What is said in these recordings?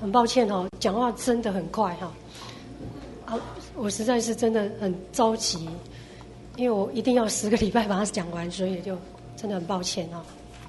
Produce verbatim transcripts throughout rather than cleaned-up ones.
很抱歉哈，讲话真的很快哈。啊，我实在是真的很着急，因为我一定要十个礼拜把它讲完，所以就真的很抱歉哈。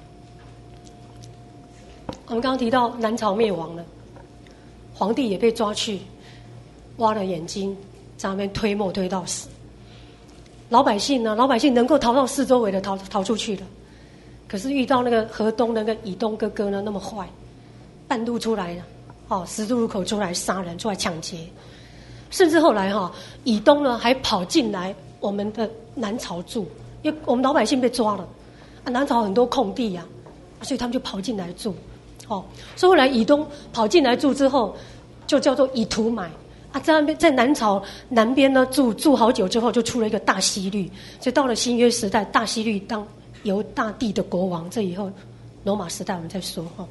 我们刚刚提到南朝灭亡了，皇帝也被抓去挖了眼睛，在那边推磨推到死。老百姓呢？老百姓能够逃到四周围的逃逃出去了，可是遇到那个河东那个以东哥哥呢，那么坏，半路出来了，哦，十字路口出来杀人，出来抢劫，甚至后来哈、哦，以东呢还跑进来我们的南朝住，因为我们老百姓被抓了，啊，南朝很多空地呀、啊，所以他们就跑进来住，哦，所以后来以东跑进来住之后，就叫做以土买。啊，在那边在南朝南边呢住住好久之后，就出了一个大希律，所以到了新约时代，大希律当犹大地的国王。这以后罗马时代我们再说哈。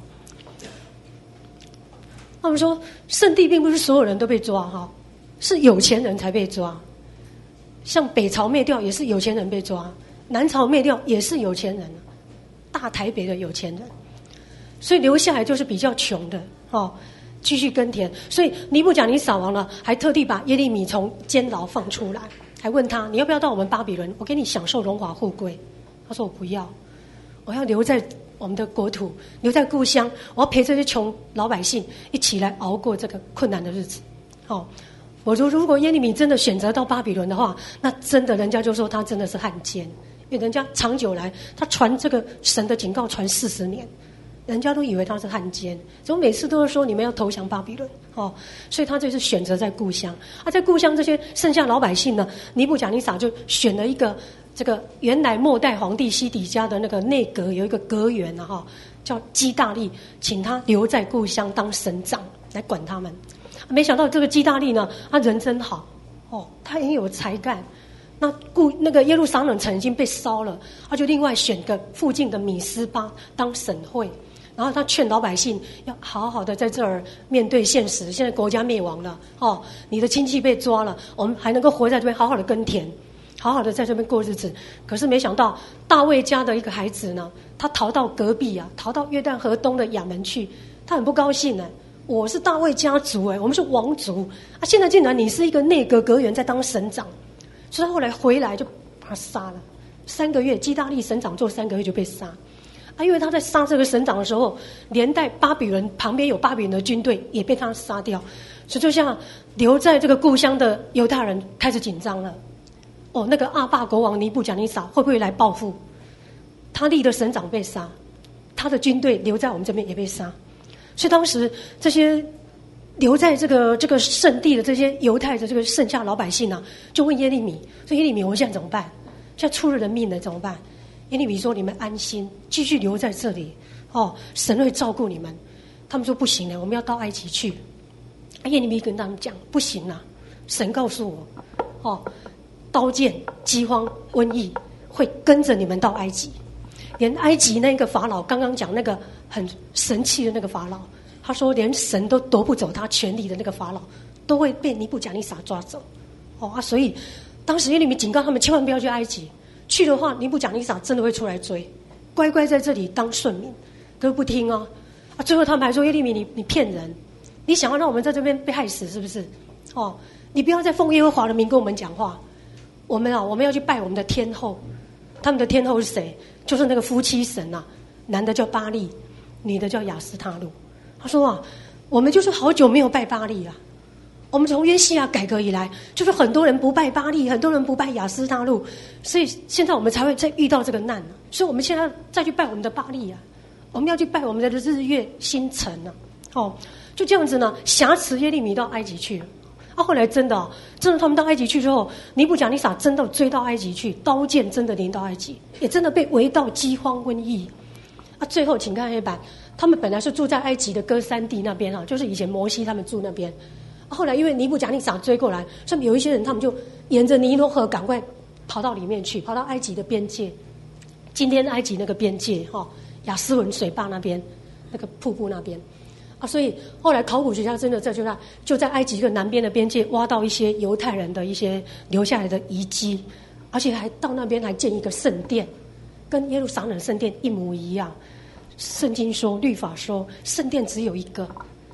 那我们说圣地并不是所有人都被抓哈，是有钱人才被抓。像北朝灭掉也是有钱人被抓，南朝灭掉也是有钱人，大台北的有钱人，所以留下来就是比较穷的哦。继续耕田，所以尼布甲尼撒王呢，还特地把耶利米从监牢放出来，还问他：你要不要到我们巴比伦？我给你享受荣华富贵。他说：我不要，我要留在我们的国土，留在故乡，我要陪这些穷老百姓一起来熬过这个困难的日子。哦，我说如果耶利米真的选择到巴比伦的话，那真的人家就说他真的是汉奸，因为人家长久来他传这个神的警告传四十年。人家都以为他是汉奸，所以每次都是说你们要投降巴比伦哦，所以他这次选择在故乡。啊，在故乡这些剩下老百姓呢，尼布甲尼撒就选了一个这个原来末代皇帝西底家的那个内阁有一个阁员啊哈，叫基大利，请他留在故乡当省长来管他们。没想到这个基大利呢，他人真好哦，他很有才干。那故那个耶路撒冷城已经被烧了，他就另外选个附近的米斯巴当省会。然后他劝老百姓要好好的在这儿面对现实，现在国家灭亡了，哦，你的亲戚被抓了，我们还能够活在这边好好的耕田，好好的在这边过日子。可是没想到大卫家的一个孩子呢，他逃到隔壁啊，逃到约旦河东的亚门去，他很不高兴呢。我是大卫家族哎，我们是王族啊，现在竟然你是一个内阁阁员在当省长，所以他后来回来就把他杀了。三个月，基大利省长做三个月就被杀。啊，因为他在杀这个省长的时候，连带巴比伦旁边有巴比伦的军队也被他杀掉，所以就像留在这个故乡的犹大人开始紧张了。哦，那个阿坝国王尼布甲尼撒会不会来报复？他立的省长被杀，他的军队留在我们这边也被杀，所以当时这些留在这个这个圣地的这些犹太的这个剩下老百姓啊，就问耶利米说：耶利米，我们现在怎么办？现在出了人命了，怎么办？耶利米说：你们安心，继续留在这里，哦，神会照顾你们。他们说：不行了，我们要到埃及去。耶利米跟他们讲：不行了，神告诉我，哦，刀剑、饥荒、瘟疫会跟着你们到埃及。连埃及那个法老，刚刚讲那个很神气的那个法老，他说连神都夺不走他权力的那个法老，都会被尼布甲尼撒抓走。哦啊，所以当时耶利米警告他们，千万不要去埃及。去的话，尼布甲尼撒真的会出来追，乖乖在这里当顺民，可是不听哦。啊，最后他们还说：耶利米，你你骗人，你想要让我们在这边被害死是不是？哦，你不要再奉耶和华的名跟我们讲话。我们啊，我们要去拜我们的天后。他们的天后是谁？就是那个夫妻神啊，男的叫巴利，女的叫亚斯他路。他说啊，我们就是好久没有拜巴利啊。我们从约西亚改革以来，就是很多人不拜巴利，很多人不拜亚斯他路，所以现在我们才会再遇到这个难、啊、所以我们现在再去拜我们的巴利啊，我们要去拜我们的日月星辰啊，哦，就这样子呢，挟持耶利米到埃及去了。啊，后来真的、哦，真的他们到埃及去之后，尼布甲尼撒真的追到埃及去，刀剑真的临到埃及，也真的被围到饥荒瘟疫。啊，最后请看黑板，他们本来是住在埃及的歌珊地那边啊，就是以前摩西他们住那边。后来因为尼布甲尼撒追过来，所以有一些人他们就沿着尼罗河赶快跑到里面去，跑到埃及的边界，今天埃及那个边界哈、哦，亚斯文水坝那边那个瀑布那边啊，所以后来考古学家真的这就在就在埃及的南边的边界挖到一些犹太人的一些留下来的遗迹，而且还到那边还建一个圣殿，跟耶路撒冷圣殿一模一样。圣经说，律法说，圣殿只有一个。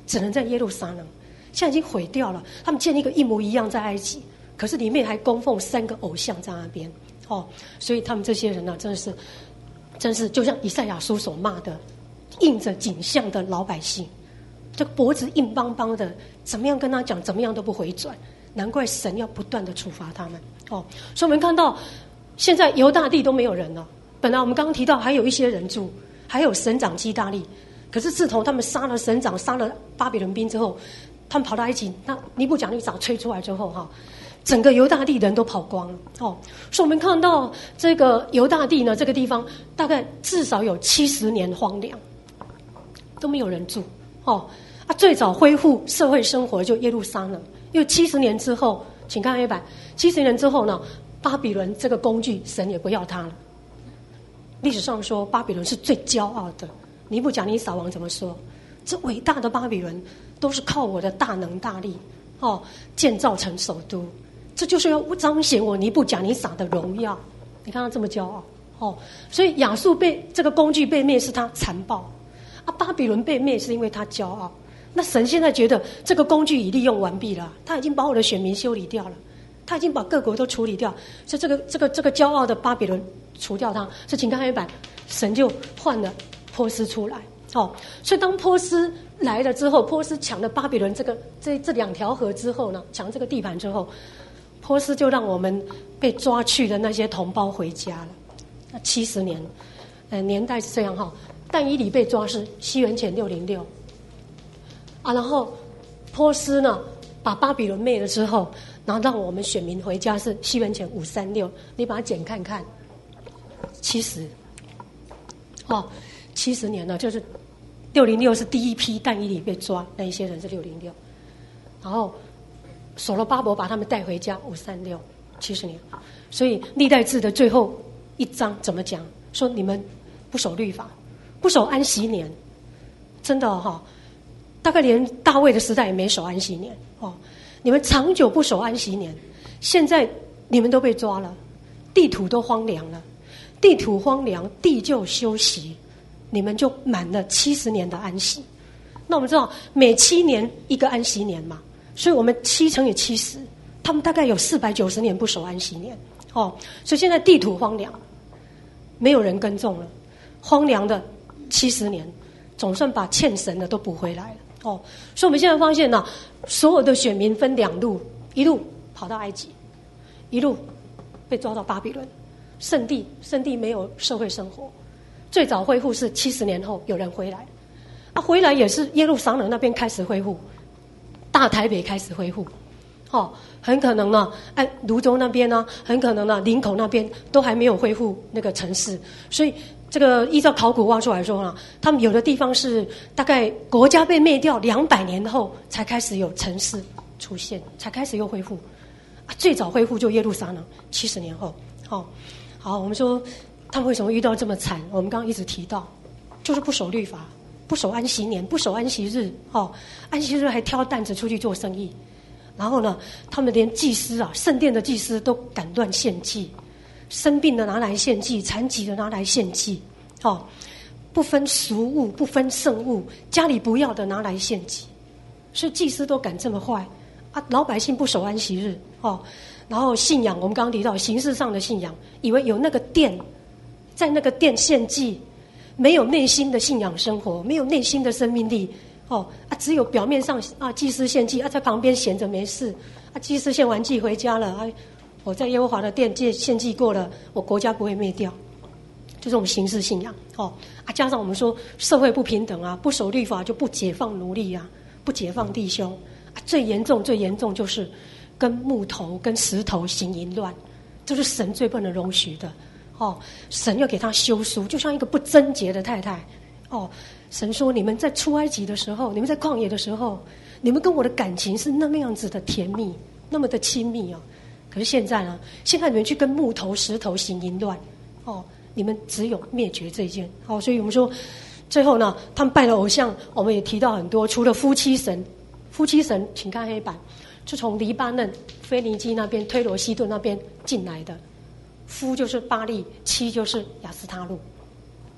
只能在耶路撒冷，现在已经毁掉了。他们建立一个一模一样在埃及，可是里面还供奉三个偶像在那边哦，所以他们这些人呢、啊，真的是，真是就像以赛亚书所骂的，印着景象的老百姓，这个脖子硬邦邦的，怎么样跟他讲，怎么样都不回转，难怪神要不断的处罚他们哦。所以我们看到现在犹大地都没有人了，本来我们刚刚提到还有一些人住，还有省长基大利。可是自从他们杀了省长、杀了巴比伦兵之后，他们跑到埃及，那尼布甲尼撒吹出来之后，哈，整个犹大地人都跑光了哦。所以我们看到这个犹大地呢，这个地方大概至少有七十年荒凉，都没有人住哦。啊，最早恢复社会生活就耶路撒冷，因为七十年之后，请看黑板，七十年之后呢，巴比伦这个工具神也不要它了。历史上说巴比伦是最骄傲的。尼布甲尼撒王怎么说？这伟大的巴比伦都是靠我的大能大力哦建造成首都，这就是要彰显我尼布甲尼撒的荣耀。你看他这么骄傲哦，所以亚述被这个工具被灭是他残暴啊，巴比伦被灭是因为他骄傲。那神现在觉得这个工具已利用完毕了，他已经把我的选民修理掉了，他已经把各国都处理掉，所以这个这个这个骄傲的巴比伦除掉他，所以请看黑板，神就换了波斯出来哦，所以当波斯来了之后，波斯抢了巴比伦这个这这两条河之后呢，抢这个地盘之后，波斯就让我们被抓去的那些同胞回家了。那七十年，呃，年代是这样哈。但以理被抓是西元前六零六啊，然后波斯呢把巴比伦灭了之后，然后让我们选民回家是西元前五三六，你把它减看看，七十哦。七十年了，就是六零六是第一批但以理被抓，那一些人是六零六，然后所罗巴伯把他们带回家五三六，七十年。所以历代志的最后一章怎么讲？说你们不守律法，不守安息年，真的哈、哦，大概连大卫的时代也没守安息年哦。你们长久不守安息年，现在你们都被抓了，地土都荒凉了，地土荒凉，地就休息。你们就满了七十年的安息，那我们知道每七年一个安息年嘛，所以我们七乘以七十，他们大概有四百九十年不守安息年哦，所以现在地土荒凉，没有人耕种了，荒凉的七十年，总算把欠神的都补回来了哦。所以我们现在发现呢、啊，所有的选民分两路，一路跑到埃及，一路被抓到巴比伦圣地，圣地没有社会生活。最早恢复是七十年后有人回来，啊，回来也是耶路撒冷那边开始恢复，大台北开始恢复，哦，很可能呢，哎，泸州那边呢，很可能呢，林口那边都还没有恢复那个城市，所以这个依照考古挖出来说呢，他们有的地方是大概国家被灭掉两百年后才开始有城市出现，才开始又恢复，啊，最早恢复就耶路撒冷七十年后，哦，好，我们说。他们为什么遇到这么惨？我们刚刚一直提到，就是不守律法，不守安息年，不守安息日。哦，安息日还挑担子出去做生意。然后呢，他们连祭司啊，圣殿的祭司都敢乱献祭，生病的拿来献祭，残疾的拿来献祭。哦，不分俗物，不分圣物，家里不要的拿来献祭。所以祭司都敢这么坏啊！老百姓不守安息日。哦，然后信仰，我们刚刚提到形式上的信仰，以为有那个殿。在那个殿献祭，没有内心的信仰生活，没有内心的生命力，哦啊，只有表面上啊，祭司献祭啊，在旁边闲着没事啊，祭司献完祭回家了，啊，我在耶和华的殿祭献祭过了，我国家不会灭掉，就这种形式信仰哦啊，加上我们说社会不平等啊，不守律法就不解放奴隶啊，不解放弟兄啊，最严重最严重就是跟木头跟石头行淫乱，这是神最不能容许的。哦，神要给他休书，就像一个不贞洁的太太。哦，神说你们在出埃及的时候，你们在旷野的时候，你们跟我的感情是那么样子的甜蜜，那么的亲密哦。可是现在呢，现在你们去跟木头、石头行淫乱，哦，你们只有灭绝这一件。哦，所以我们说，最后呢，他们拜了偶像，我们也提到很多，除了夫妻神，夫妻神，请看黑板，就从黎巴嫩、腓尼基那边、推罗西顿那边进来的。夫就是巴利，妻就是亚斯他路。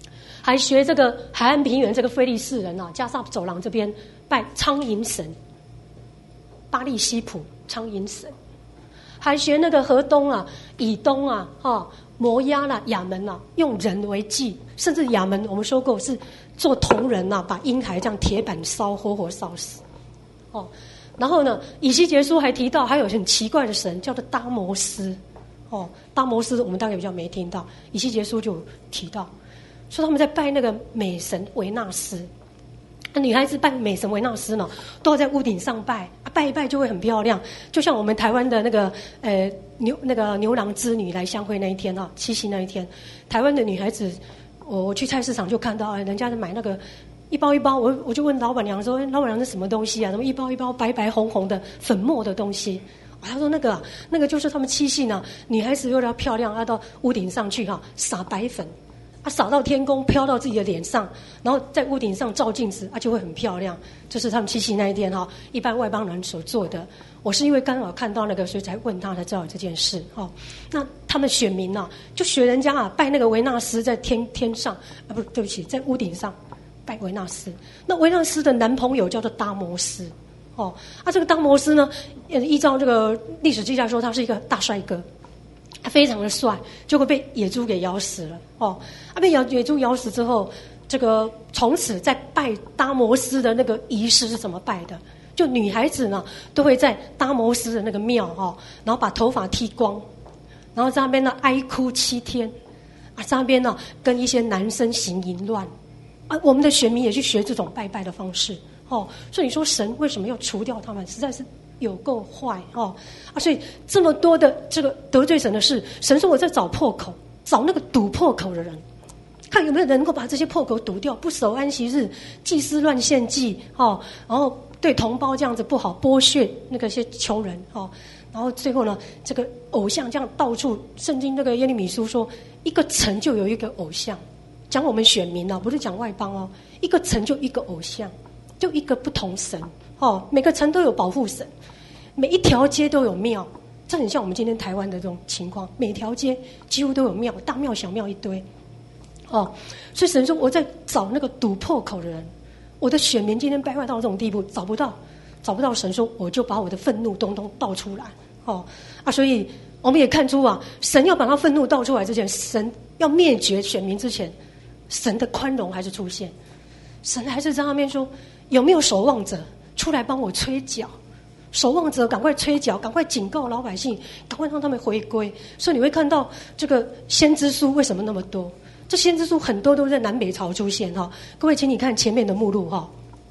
还学这个海岸平原这个非利士人啊，加萨走廊这边拜苍蝇神，巴利西普苍蝇神，还学那个河东啊、以东啊、哈摩押啦、亚门啊，用人为祭，甚至亚门我们说过是做铜人呐、啊，把婴孩这样铁板烧，活活烧死。哦，然后呢，以西结书还提到还有很奇怪的神叫做达摩斯。哦，达摩斯我们大概比较没听到，以西结书就有提到。说他们在拜那个美神维纳斯，那女孩子拜美神维纳斯呢，都要在屋顶上拜，啊、拜一拜就会很漂亮，就像我们台湾的那个呃牛那个牛郎织女来相会那一天啊，七夕那一天，台湾的女孩子，我我去菜市场就看到，哎，人家在买那个一包一包，我我就问老板娘说，哎，老板娘是什么东西啊？怎么一包一包白白红红的粉末的东西？他说那个、啊、那个就是他们七夕呢，女孩子为了要漂亮，要到屋顶上去哈、啊，撒白粉。啊，扫到天空，飘到自己的脸上，然后在屋顶上照镜子，啊，就会很漂亮。这是他们七夕那一天哈，一般外邦人所做的。我是因为刚好看到那个，所以才问他，才知道这件事哈。那他们选民啊，就学人家啊，拜那个维纳斯在天天上，啊，不，对不起，在屋顶上拜维纳斯。那维纳斯的男朋友叫做达摩斯，哦，啊，这个达摩斯呢，依照这个历史记载说，他是一个大帅哥。他非常的帅，结果被野猪给咬死了哦。啊，被咬野猪咬死之后，这个从此在拜达摩斯的那个仪式是怎么拜的？就女孩子呢都会在达摩斯的那个庙哈、哦，然后把头发剃光，然后在那边呢哀哭七天，啊，在那边呢跟一些男生行淫乱，啊，我们的选民也去学这种拜拜的方式哦。所以你说神为什么要除掉他们？实在是。有够坏哦啊！所以这么多的这个得罪神的事，神说我在找破口，找那个堵破口的人，看有没有人能够把这些破口堵掉。不守安息日，祭司乱献祭哦，然后对同胞这样子不好，剥削那个些穷人哦，然后最后呢，这个偶像这样到处，圣经那个耶利米书说，一个城就有一个偶像，讲我们选民啊，不是讲外邦哦，一个城就一个偶像，就一个不同神哦，每个城都有保护神。每一条街都有庙，这很像我们今天台湾的这种情况，每条街几乎都有庙，大庙小庙一堆，哦，所以神说我在找那个堵破口的人，我的选民今天败坏到这种地步，找不到，找不到神说，我就把我的愤怒通通倒出来，哦啊，所以我们也看出啊，神要把他愤怒倒出来之前，神要灭绝选民之前，神的宽容还是出现，神还是在那边说，有没有守望者出来帮我吹角？守望者赶快吹角，赶快警告老百姓，赶快让他们回归。所以你会看到这个先知书为什么那么多？这先知书很多都在南北朝出现哈。各位，请你看前面的目录哈，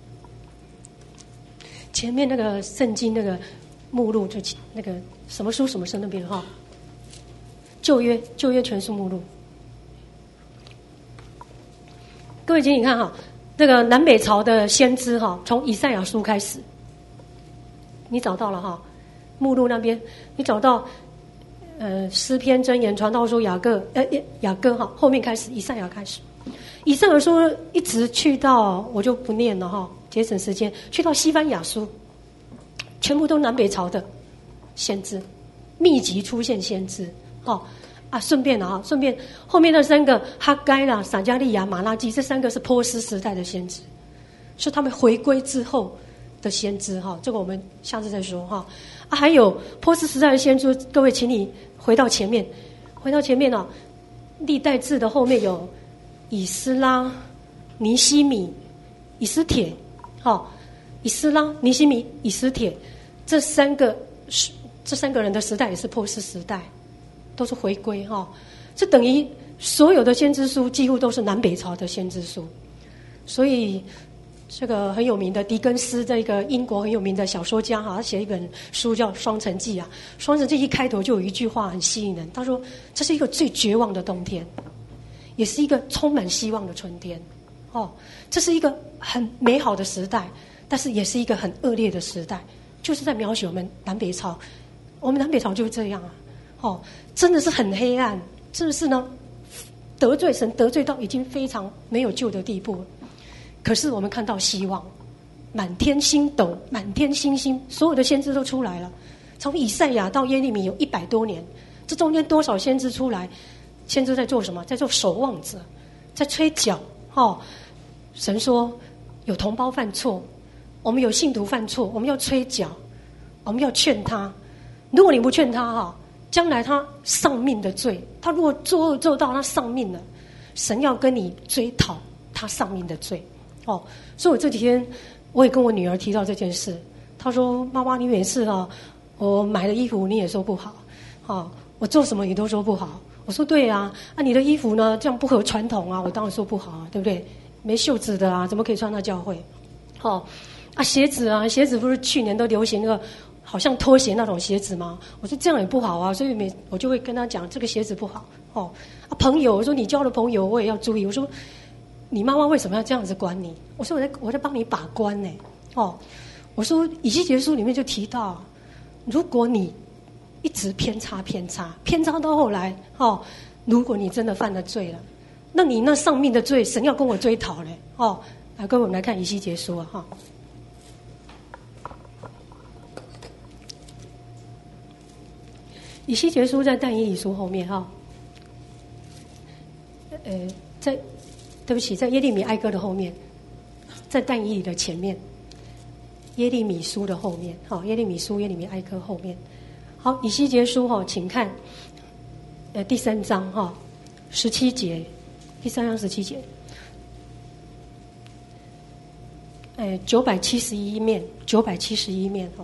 前面那个圣经那个目录就那个什么书什么书那边哈，旧约旧约全书目录。各位，请你看哈，那个南北朝的先知哈，从以赛亚书开始。你找到了哈，目录那边你找到，呃，诗篇箴言传道书雅各呃雅各哈，后面开始以赛亚开始，以赛亚书一直去到我就不念了哈，节省时间，去到西番雅书，全部都南北朝的先知，密集出现先知，哦啊，顺便啊，顺便后面那三个哈该啦、撒迦利亚、马拉基，这三个是波斯时代的先知，是他们回归之后。的先知哈，这个我们下次再说哈。啊，还有波斯时代的先知，各位，请你回到前面，回到前面哦。历代志的后面有以斯拉、尼希米、以斯帖，哈，以斯拉、尼希米、以斯帖，这三个是这三个人的时代也是波斯时代，都是回归哈。这等于所有的先知书几乎都是南北朝的先知书，所以。这个很有名的狄更斯，这个英国很有名的小说家哈，他写一本书叫《双城记》啊，《双城记》一开头就有一句话很吸引人，他说：“这是一个最绝望的冬天，也是一个充满希望的春天。哦，这是一个很美好的时代，但是也是一个很恶劣的时代，就是在描写我们南北朝。我们南北朝就是这样啊，哦，真的是很黑暗，真的是呢，得罪神得罪到已经非常没有救的地步了。”可是我们看到希望，满天星斗，满天星星，所有的先知都出来了。从以赛亚到耶利米有一百多年，这中间多少先知出来？先知在做什么？在做守望者，在吹角， 哦，神说有同胞犯错，我们有信徒犯错，我们要催缴，我们要劝他。如果你不劝他哈，将来他丧命的罪，他如果作恶做到他丧命了，神要跟你追讨他丧命的罪。哦，所以我这几天我也跟我女儿提到这件事，她说：“妈妈，你每次啊，我买的衣服你也说不好，哦，我做什么你都说不好。”我说：“对啊，啊，你的衣服呢这样不合传统啊，我当然说不好啊，对不对？没袖子的啊，怎么可以穿到教会？哦，啊，鞋子啊，鞋子不是去年都流行那个好像拖鞋那种鞋子吗？我说这样也不好啊，所以每我就会跟他讲这个鞋子不好。哦，啊，朋友，我说你交的朋友我也要注意。我说你妈妈为什么要这样子管你？我说我在我在帮你把关呢。哦，我说以西结书里面就提到，如果你一直偏差偏差偏差到后来，哦，如果你真的犯了罪了，那你那丧命的罪，神要跟我追讨嘞。哦，来，各位我们来看以西结书啊，哈。以西结书在但以理书后面哈，呃，在对不起，在耶利米哀歌的后面，在但以理的前面，耶利米书的后面，哈，耶利米书、耶利米哀歌后面。好，以西结书哈，请看，呃，第三章哈，十七节，第三章十七节，呃，九百七十一面，九百七十一面哈。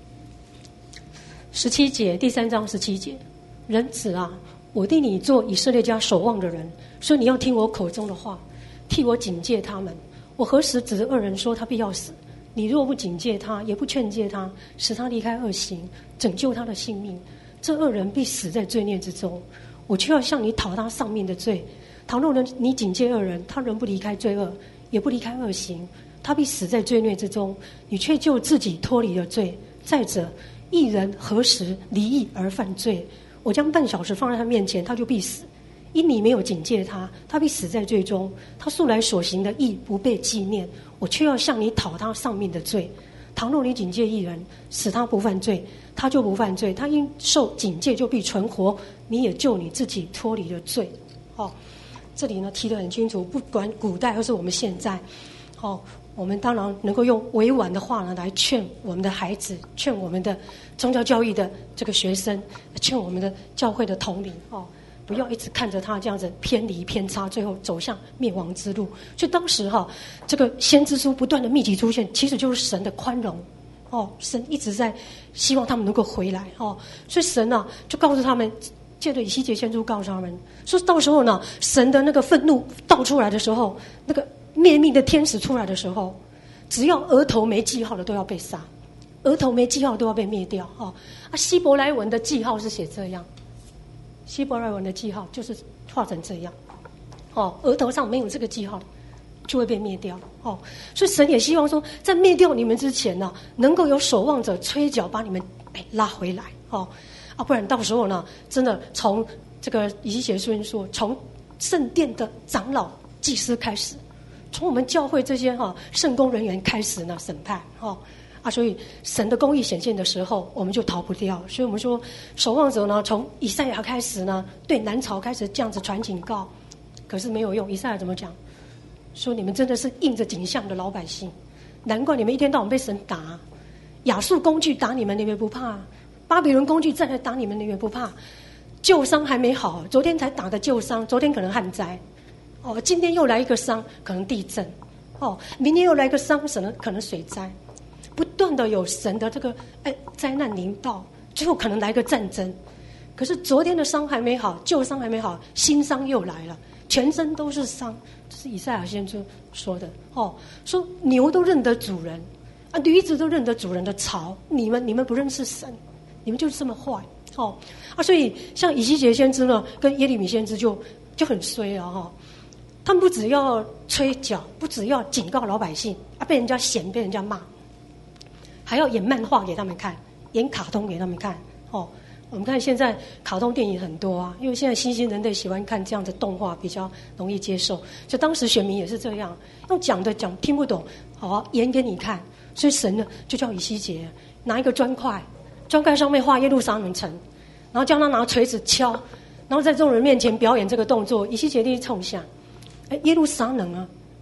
十七节，第三章十七节，人子啊，我定你做以色列家守望的人，所以你要听我口中的话，替我警戒他们。我何时指着恶人说他必要死？你若不警戒他，也不劝诫他，使他离开恶行，拯救他的性命，这恶人必死在罪孽之中。我却要向你讨他丧命的罪。倘若人你警戒恶人，他仍不离开罪恶，也不离开恶行，他必死在罪孽之中，你却救自己脱离了罪。再者，义人何时离义而犯罪？我将半小时放在他面前，他就必死。因你没有警戒他，他必死在罪中。他素来所行的义不被纪念，我却要向你讨他丧命的罪。倘若你警戒义人，使他不犯罪，他就不犯罪。他因受警戒就必存活，你也救你自己脱离了罪。哦，这里呢提得很清楚，不管古代或是我们现在，哦，我们当然能够用委婉的话呢来劝我们的孩子，劝我们的宗教教育的这个学生，劝我们的教会的统领哦。不要一直看着他这样子偏离偏差，最后走向灭亡之路。所以当时哈，这个先知书不断的密集出现，其实就是神的宽容哦，神一直在希望他们能够回来哦。所以神啊，就告诉他们，借着以西结先知告诉他们，说到时候呢，神的那个愤怒倒出来的时候，那个灭命的天使出来的时候，只要额头没记号的都要被杀，额头没记号都要被灭掉哦。啊，希伯来文的记号是写这样。希伯来文的记号就是画成这样，哦，额头上没有这个记号，就会被灭掉，哦，所以神也希望说，在灭掉你们之前呢，能够有守望者吹角把你们哎拉回来，哦，啊，不然到时候呢，真的从这个以西结书说，从圣殿的长老、祭司开始，从我们教会这些哈、哦、圣工人员开始呢审判，哦。啊，所以神的公义显现的时候，我们就逃不掉。所以我们说，守望者呢，从以赛亚开始呢，对南朝开始这样子传警告，可是没有用。以赛亚怎么讲？说你们真的是应着景象的老百姓，难怪你们一天到晚被神打。亚述工具打你们，你们不怕；巴比伦工具再来打你们，你们不怕。旧伤还没好，昨天才打的旧伤，昨天可能旱灾，哦，今天又来一个伤，可能地震，哦，明天又来一个伤，可能可能水灾。不断的有神的这个哎灾难临到，最后可能来个战争。可是昨天的伤还没好，旧伤还没好，新伤又来了，全身都是伤。这是以赛亚先知说的哦，说牛都认得主人啊，驴子都认得主人的槽。你们你们不认识神，你们就是这么坏哦啊！所以像以西结先知呢，跟耶利米先知就就很衰啊哈、哦。他们不只要吹角，不只要警告老百姓啊，被人家嫌，被人家骂。还要演漫画给他们看，演卡通给他们看哦。我们看现在卡通电影很多啊，因为现在新兴人类喜欢看这样的动画，比较容易接受。所以当时选民也是这样，用讲的讲听不懂，好演给你看。所以神呢就叫以西结拿一个砖块，砖块上面画耶路撒冷城，然后叫他拿锤子敲，然后在众人面前表演这个动作。以西结立冲下，哎，耶路撒冷啊，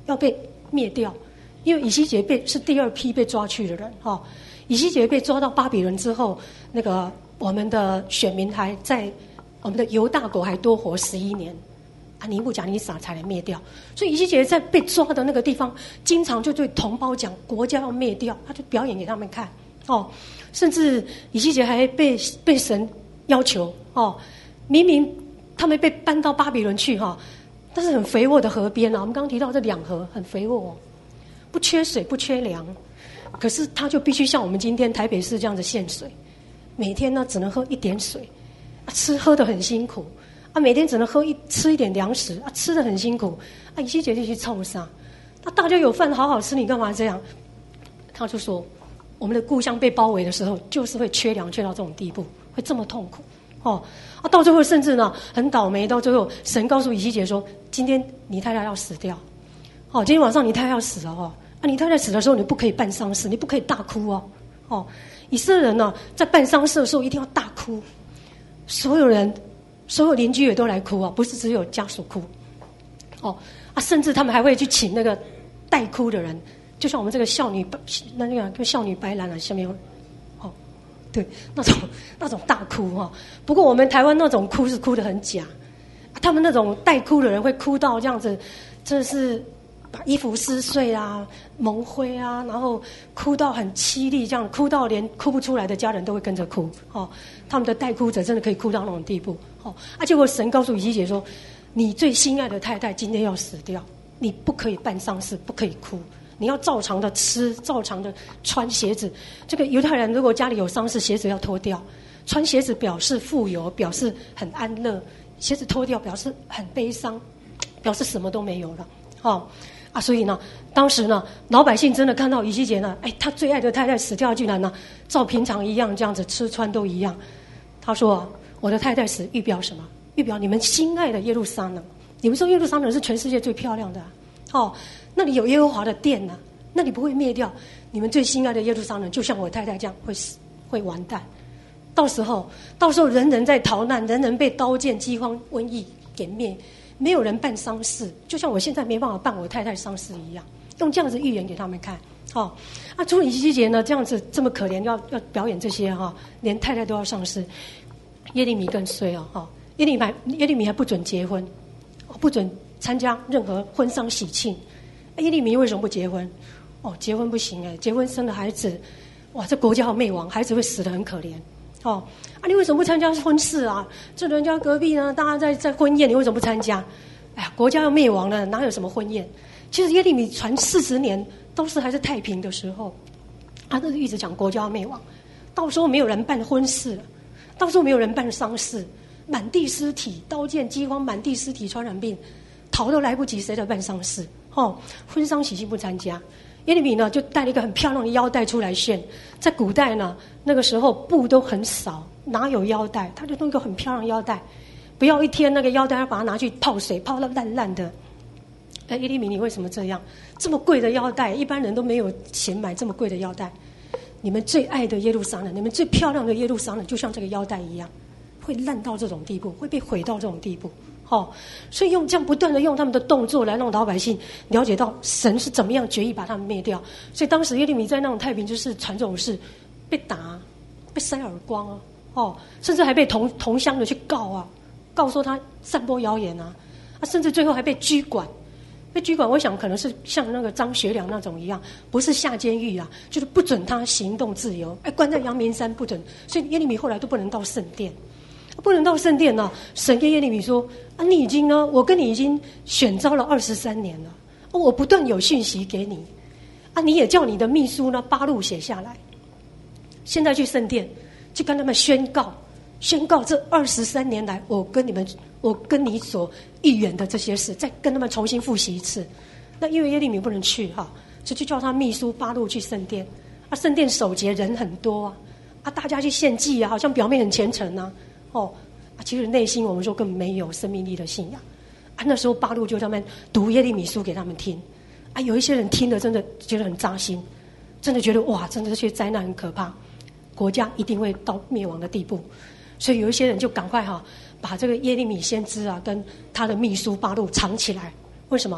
要被灭掉，因为以西结被是第二批被抓去的人哈、哦。以西结被抓到巴比伦之后，那个我们的选民还在我们的犹大国还多活十一年，啊，尼布甲尼撒才来灭掉。所以以西结在被抓的那个地方，经常就对同胞讲国家要灭掉，他就表演给他们看哦。甚至以西结还被被神要求哦，明明他们被搬到巴比伦去哈、哦，但是很肥沃的河边啊，我们刚刚提到这两河很肥沃、哦，不缺水不缺粮，可是他就必须像我们今天台北市这样子限水，每天呢只能喝一点水，啊、吃喝得很辛苦啊，每天只能喝一吃一点粮食啊，吃得很辛苦啊。以西结就去凑啥，那大家有饭好好吃，你干嘛这样？他就说，我们的故乡被包围的时候，就是会缺粮缺到这种地步，会这么痛苦哦。啊，到最后甚至呢很倒霉，到最后神告诉以西结说，今天你太太要死掉，哦，今天晚上你太太要死了哦。啊，你太太死的时候，你不可以办丧事，你不可以大哭哦。哦，以色列人呢，在办丧事的时候一定要大哭，所有人、所有邻居也都来哭啊，不是只有家属哭。哦，啊，甚至他们还会去请那个代哭的人，就像我们这个少女那那个少女白兰啊，下面有，哦，对，那种那种大哭哈、哦。不过我们台湾那种哭是哭得很假，啊、他们那种代哭的人会哭到这样子，真的是。把衣服撕碎啊，蒙灰啊，然后哭到很凄厉，这样哭到连哭不出来的家人都会跟着哭。哦，他们的代哭者真的可以哭到那种地步。哦，啊，结果神告诉以西结说，你最心爱的太太今天要死掉，你不可以办丧事，不可以哭，你要照常的吃，照常的穿鞋子。这个犹太人如果家里有丧事，鞋子要脱掉，穿鞋子表示富有，表示很安乐；鞋子脱掉表示很悲伤，表示什么都没有了。哦。啊，所以呢，当时呢，老百姓真的看到以西结呢，哎，他最爱的太太死掉，居然呢，照平常一样这样子吃穿都一样。他说：“我的太太死，预表什么？预表你们心爱的耶路撒冷。你们说耶路撒冷是全世界最漂亮的、啊，哦，那里有耶和华的殿呢、啊，那里不会灭掉。你们最心爱的耶路撒冷，就像我太太这样会死，会完蛋。到时候，到时候人人在逃难，人人被刀剑、饥荒、瘟疫殄灭。”没有人办丧事，就像我现在没办法办我太太丧事一样，用这样子预言给他们看。哦，啊，除了以西结呢，这样子这么可怜，要要表演这些哈、哦，连太太都要丧事。耶利米更衰哦，哈，耶利米耶利米还不准结婚，不准参加任何婚丧喜庆。耶利米为什么不结婚？哦，结婚不行哎，结婚生了孩子，哇，这国家要灭亡，孩子会死得很可怜。哦，啊，你为什么不参加婚事啊？这人家隔壁呢，大家在在婚宴，你为什么不参加？哎呀，国家要灭亡了，哪有什么婚宴？其实耶利米传四十年都是还是太平的时候，他都一直讲国家要灭亡，到时候没有人办婚事了，到时候没有人办丧事，满地尸体，刀剑饥荒，满地尸体，传染病，逃都来不及，谁在办丧事？哦，婚丧喜庆不参加。耶利米呢，就带了一个很漂亮的腰带出来炫。在古代呢，那个时候布都很少，哪有腰带？他就弄一个很漂亮的腰带，不要一天那个腰带要把它拿去泡水，泡到烂烂的。哎，耶利米，你为什么这样？这么贵的腰带，一般人都没有钱买这么贵的腰带。你们最爱的耶路撒冷，你们最漂亮的耶路撒冷，就像这个腰带一样，会烂到这种地步，会被毁到这种地步。哦，所以用这样不断的用他们的动作来让老百姓了解到神是怎么样决意把他们灭掉。所以当时耶利米在那种太平之事传这种事，被打，被扇耳光啊，哦，甚至还被同同乡的去告啊，告说他散播谣言啊，啊，甚至最后还被拘管。被拘管，我想可能是像那个张学良那种一样，不是下监狱啊，就是不准他行动自由，哎，关在阳明山不准。所以耶利米后来都不能到圣殿。不能到圣殿呢、啊，神跟耶利米说：“啊，你已经呢，我跟你已经选召了二十三年了，我不断有讯息给你，啊，你也叫你的秘书呢巴录写下来。现在去圣殿，去跟他们宣告，宣告这二十三年来我跟你们，我跟你所预言的这些事，再跟他们重新复习一次。那因为耶利米不能去哈，就去叫他秘书巴录去圣殿。啊，圣殿守节人很多啊，啊，大家去献祭啊，好像表面很虔诚啊。”哦，啊，其实内心我们说根本没有生命力的信仰，啊，那时候八路就他们读耶利米书给他们听，啊，有一些人听了真的觉得很扎心，真的觉得哇，真的这些灾难很可怕，国家一定会到灭亡的地步，所以有一些人就赶快哈、啊，把这个耶利米先知啊跟他的秘书八路藏起来，为什么？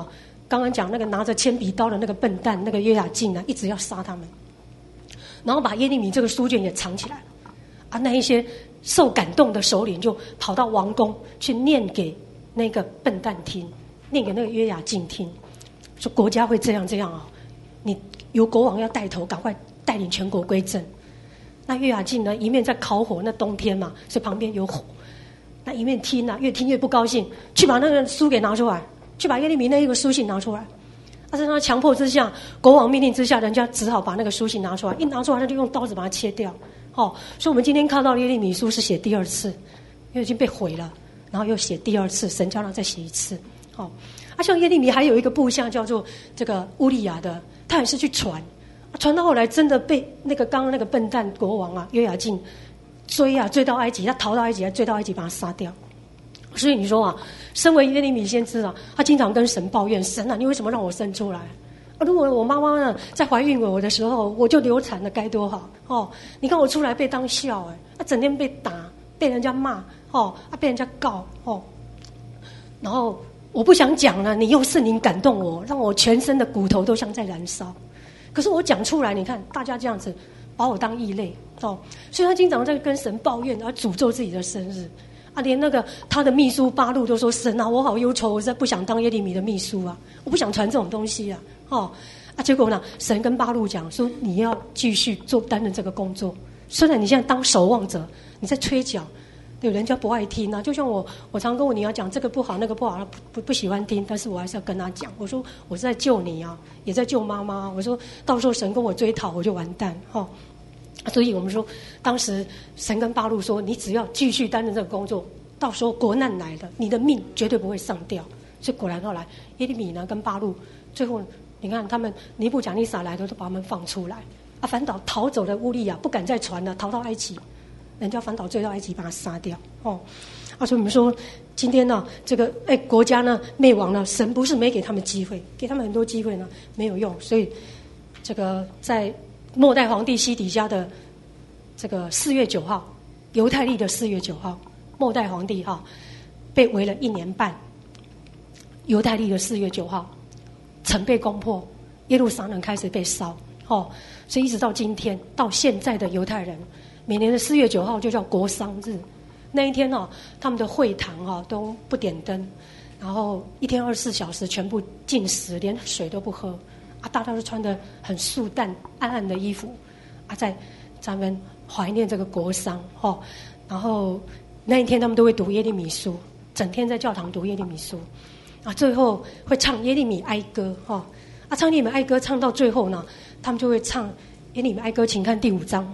刚刚讲那个拿着铅笔刀的那个笨蛋，那个约雅敬呢，一直要杀他们，然后把耶利米这个书卷也藏起来啊。那一些受感动的首领就跑到王宫去念给那个笨蛋听，念给那个约雅敬听，说国家会这样这样啊，你由国王要带头，赶快带领全国归正。那约雅敬呢，一面在烤火，那冬天嘛，所以旁边有火，那一面听啊，越听越不高兴，去把那个书给拿出来，去把耶利米那一个书信拿出来。但是他强迫之下，国王命令之下，人家只好把那个书信拿出来，一拿出来他就用刀子把它切掉。哦，所以我们今天看到耶利米书是写第二次，因为已经被毁了，然后又写第二次，神叫他再写一次。哦，啊，像耶利米还有一个部下叫做这个乌利亚的，他也是去传。传到后来，真的被那个刚刚那个笨蛋国王啊约雅敬追啊，追到埃及，他逃到埃及，追到埃及把他杀掉。所以你说啊，身为耶利米先知啊，他经常跟神抱怨：神啊，你为什么让我生出来？啊，如果我妈妈呢在怀孕我的时候我就流产了，该多好哦！你看我出来被当笑哎，啊，整天被打，被人家骂哦，啊，被人家告哦，然后我不想讲了，你用圣灵感动我，让我全身的骨头都像在燃烧。可是我讲出来，你看大家这样子把我当异类哦，所以他经常在跟神抱怨，而诅咒自己的生日啊，连那个他的秘书巴路都说：神啊，我好忧愁，我实在不想当耶利米的秘书啊，我不想传这种东西啊，哦啊，结果呢，神跟巴路讲说：你要继续做担任这个工作，虽然你现在当守望者，你在吹角。对，人家不爱听啊，就像我，我常跟我女儿讲这个不好那个不好，她不不不喜欢听，但是我还是要跟她讲。我说我是在救你啊，也在救妈妈。我说到时候神跟我追讨，我就完蛋哈、哦。所以我们说，当时神跟巴路说，你只要继续担任这个工作，到时候国难来了，你的命绝对不会上吊。所以果然后来耶利米呢跟巴路，最后你看他们尼布甲尼撒来的都把他们放出来啊，反倒逃走的乌利亚不敢再传了，逃到埃及。人家反倒追到埃及把他杀掉哦，啊，所以我们说今天呢，这个哎国家呢灭亡了，神不是没给他们机会，给他们很多机会呢，没有用，所以这个在末代皇帝西底家的这个四月九号，犹太历的四月九号，末代皇帝哈、哦、被围了一年半，犹太历的四月九号，城被攻破，耶路撒冷开始被烧哦，所以一直到今天到现在的犹太人。每年的四月九号就叫国丧日，那一天哦，他们的会堂哦都不点灯，然后一天二十四小时全部禁食，连水都不喝啊！大家都穿得很素淡、暗暗的衣服啊，在咱们怀念这个国丧哦。然后那一天他们都会读耶利米书，整天在教堂读耶利米书啊，最后会唱耶利米哀歌哦啊，唱耶利米哀歌唱到最后呢，他们就会唱耶利米哀歌，请看第五章。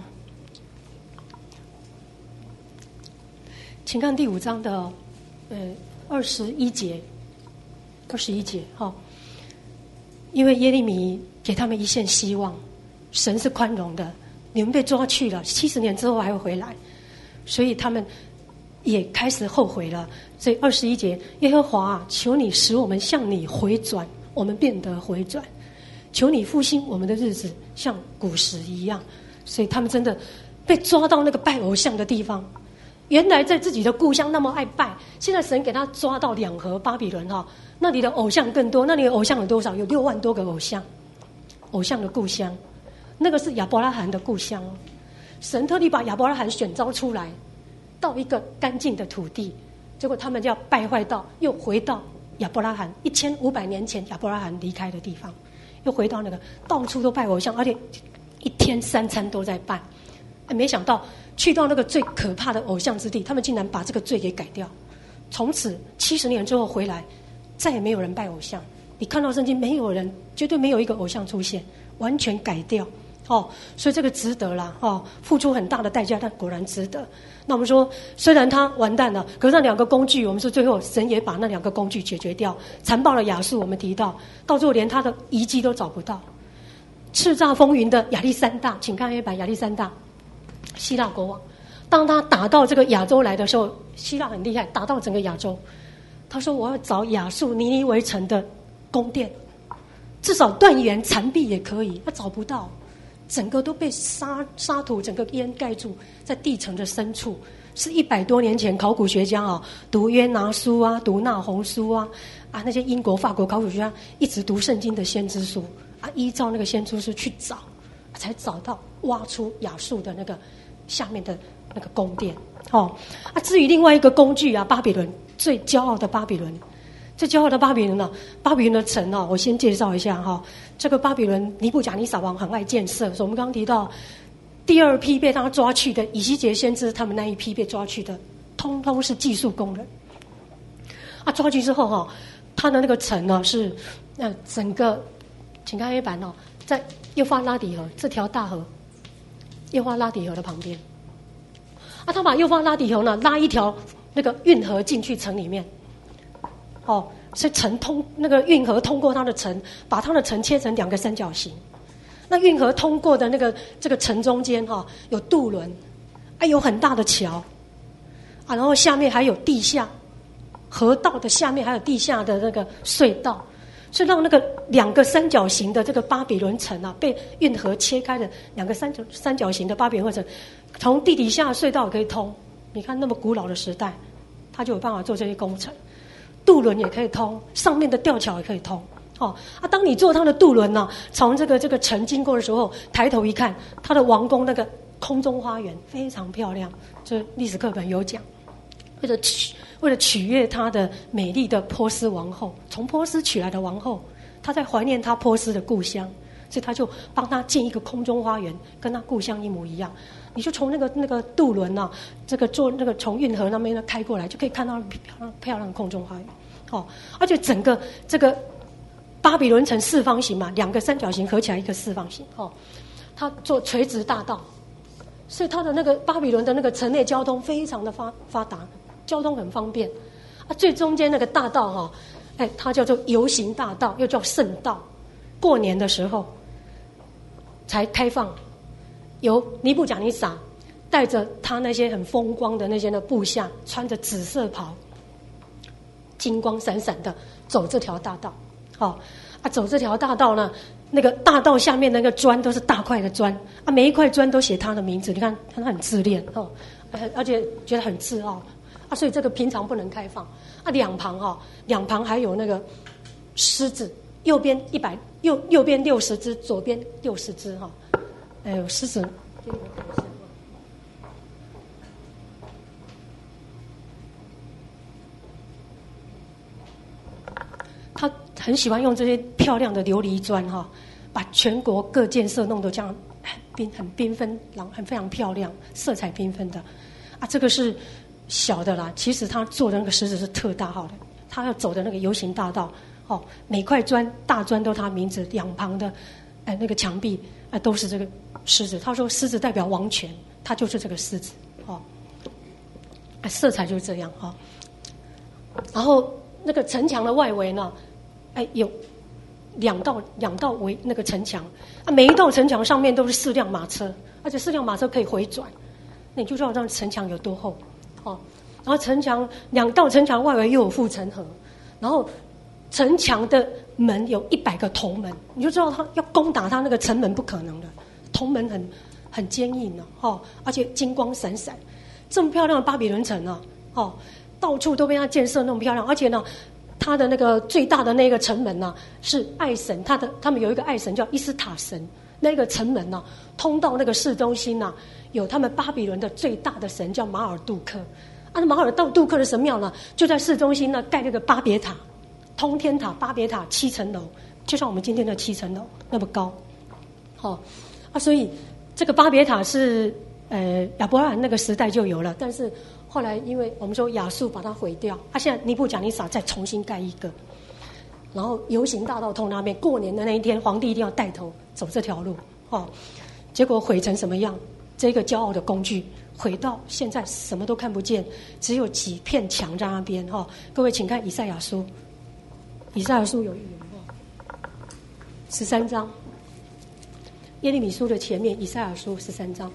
请看第五章的，呃，二十一节，二十一节哈、哦。因为耶利米给他们一线希望，神是宽容的，你们被抓去了，七十年之后还会回来，所以他们也开始后悔了。所以二十一节，耶和华啊，求你使我们向你回转，我们变得回转，求你复兴我们的日子，像古时一样。所以他们真的被抓到那个拜偶像的地方。原来在自己的故乡那么爱拜，现在神给他抓到两河巴比伦哈，那里的偶像更多，那里的偶像有多少？有六万多个偶像，偶像的故乡，那个是亚伯拉罕的故乡。神特地把亚伯拉罕选召出来，到一个干净的土地，结果他们就要败坏到，又回到亚伯拉罕一千五百年前亚伯拉罕离开的地方，又回到那个到处都拜偶像，而且一天三餐都在拜。没想到去到那个最可怕的偶像之地，他们竟然把这个罪给改掉。从此七十年之后回来，再也没有人拜偶像。你看到圣经，没有人，绝对没有一个偶像出现，完全改掉哦。所以这个值得啦哦，付出很大的代价，但果然值得。那我们说，虽然他完蛋了，可是那两个工具，我们说最后神也把那两个工具解决掉。残暴的亚述，我们提到，到最后连他的遗迹都找不到。叱咤风云的亚历山大，请看一版亚历山大。希腊国王，当他打到这个亚洲来的时候，希腊很厉害，打到整个亚洲。他说：“我要找亚述尼尼微城的宫殿，至少断垣残壁也可以。”他找不到，整个都被沙沙土整个淹盖住，在地层的深处。是一百多年前考古学家啊，读约拿书啊，读纳洪书啊， 啊，那些英国、法国考古学家一直读圣经的先知书啊，依照那个先知书去找，才找到挖出亚述的那个下面的那个宫殿。哦，啊，至于另外一个工具啊，巴比伦最骄傲的巴比伦，最骄傲的巴比伦呢、啊，巴比伦的城哦，我先介绍一下哈、哦。这个巴比伦尼布甲尼撒王很爱建设，所以我们刚刚提到第二批被他抓去的以西结先知，他们那一批被抓去的，通通是技术工人。啊，抓去之后哈、哦，他的那个城呢是呃整个，请看黑板哦，在幼发拉底河这条大河，幼发拉底河的旁边。啊，他把幼发拉底河呢拉一条那个运河进去城里面，哦，是城通那个运河通过他的城，把他的城切成两个三角形。那运河通过的那个这个城中间哈、哦、有渡轮，啊有很大的桥，啊然后下面还有地下河道的下面还有地下的那个隧道，是让那个两个三角形的这个巴比伦城啊被运河切开的两个三角三角形的巴比伦城。从地底下隧道也可以通，你看那么古老的时代，他就有办法做这些工程。渡轮也可以通，上面的吊桥也可以通。哦啊，当你坐他的渡轮呢、啊，从这个这个城经过的时候，抬头一看，他的王宫那个空中花园非常漂亮，这历史课本有讲。为了取为了取悦他的美丽的波斯王后，从波斯娶来的王后，他在怀念他波斯的故乡，所以他就帮他建一个空中花园，跟他故乡一模一样。你就从那个那个渡轮啊，这个坐那个从运河那边呢开过来，就可以看到漂亮漂亮的空中花园。哦，而且整个这个巴比伦城四方形嘛，两个三角形合起来一个四方形。哦，它做垂直大道，所以它的那个巴比伦的那个城内交通非常的发发达，交通很方便。啊，最中间那个大道哈、哦，哎，它叫做游行大道，又叫圣道。过年的时候才开放。由尼布甲尼撒带着他那些很风光的那些的部下，穿着紫色袍，金光闪闪的走这条大道。哦啊，走这条大道呢，那个大道下面那个砖都是大块的砖啊，每一块砖都写他的名字。你看，他很自恋哦，而且觉得很自傲啊，所以这个平常不能开放啊。两旁哈、哦，两旁还有那个狮子，右边一百右右边六十只，左边六十只哈。哎呦，狮子！他很喜欢用这些漂亮的琉璃砖哈，把全国各建设弄得这样很缤很缤纷，然后很非常漂亮，色彩缤纷的啊。这个是小的啦，其实他做的那个狮子是特大号的，他要走的那个游行大道哦，每块砖大砖都他名字，两旁的哎那个墙壁啊都是这个。狮子，他说狮子代表王权，他就是这个狮子哦，色彩就是这样哈、哦。然后那个城墙的外围呢，哎有两道两道围那个城墙啊，每一道城墙上面都是四辆马车，而且四辆马车可以回转，那你就知道这城墙有多厚哦。然后城墙两道城墙外围又有护城河，然后城墙的门有一百个铜门，你就知道他要攻打他那个城门不可能的。铜门很很坚硬呢、啊，哦，而且金光闪闪，这么漂亮的巴比伦城啊，哦，到处都被他建设那么漂亮，而且呢，他的那个最大的那个城门呢、啊，是爱神，他的他们有一个爱神叫伊斯塔神，那个城门呢、啊，通到那个市中心呢、啊，有他们巴比伦的最大的神叫马尔杜克，啊，那马尔杜克的神庙呢，就在市中心呢盖那个巴别塔，通天塔巴别塔七层楼，就像我们今天的七层楼那么高，哦。啊，所以这个巴别塔是呃亚伯拉罕那个时代就有了，但是后来因为我们说亚述把它毁掉，啊，现在尼布甲尼撒再重新盖一个，然后游行大道通那边，过年的那一天，皇帝一定要带头走这条路，哦，结果毁成什么样？这个骄傲的工具毁到现在什么都看不见，只有几片墙在那边，哈、哦。各位请看以赛亚书，以赛亚书有预言哦，十三章。耶利米书的前面，以赛亚书十三章。